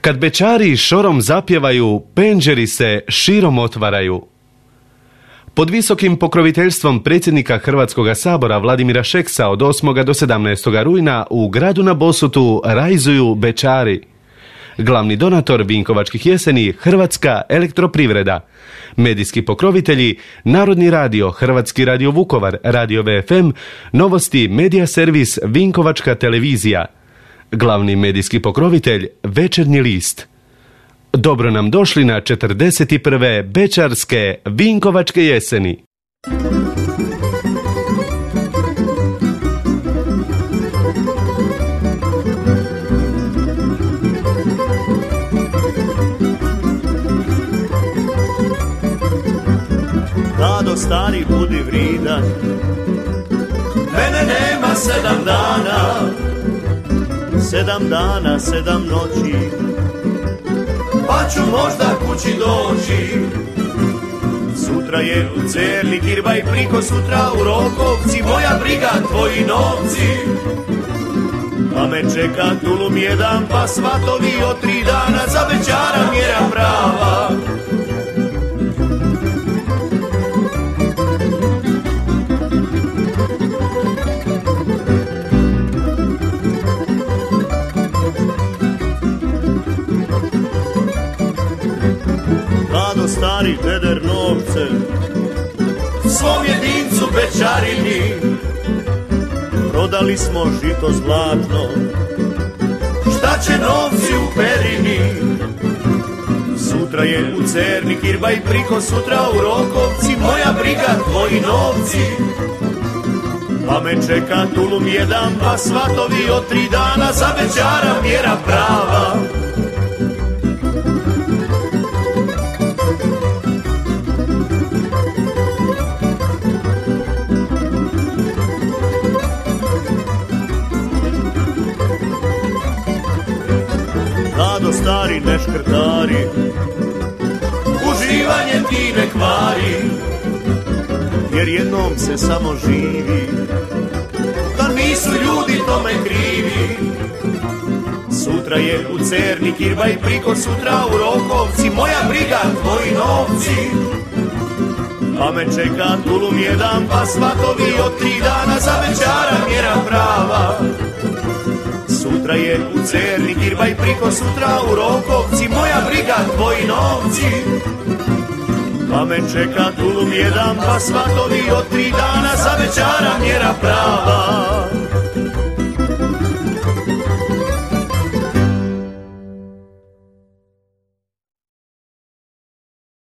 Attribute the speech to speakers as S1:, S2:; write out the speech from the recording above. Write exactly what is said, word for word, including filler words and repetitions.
S1: Kad bećari šorom zapjevaju, penđeri se širom otvaraju. Pod visokim pokroviteljstvom predsjednika Hrvatskog sabora Vladimira Šeksa od osmog do sedamnaestog rujna u gradu na Bosutu rajzuju bećari. Glavni donator Vinkovačkih jeseni Hrvatska elektroprivreda. Medijski pokrovitelji Narodni radio, Hrvatski radio Vukovar, Radio V F M, Novosti, Medija servis, Vinkovačka televizija. Glavni medijski pokrovitelj Večernji list. Dobro nam došli na četrdeset prve Bečarske Vinkovačke jeseni.
S2: Mlado stari budi vridan, mene nema sedam dana, sedam dana, sedam noći, pa ću možda kući doći. Sutra je u Cerni Kirba i priko sutra u Rokovci, moja briga, tvoji novci. Pa me čeka tulum jedan, pa svatovi od tri dana, za bećara mjera prava. Stari peder novce svom jedincu bećarini, prodali smo žito zlatno, šta će novci u perini. Sutra je u Cerni Kirba i priko sutra u Rokovci, moja briga, tvoji novci. Pa me čeka tulum jedan, pa svatovi od tri dana, za bećara mjera prava. Stari ne škrtari, uživanje ti ne kvari, jer jednom se samo živi, da nisu ljudi tome krivi. Sutra je u Cerni Kirba i priko sutra u Rokovci, moja briga, tvoji novci. Pa me čeka tulum jedan, pa svatovi od tri dana, za bećara mjera prava. Sutra je u Cerni Kirba i priko sutra u Rokovci, moja briga, tvoji novci. Pa me čeka tulum jedan, pa svatovi od tri dana, za bećara mjera prava.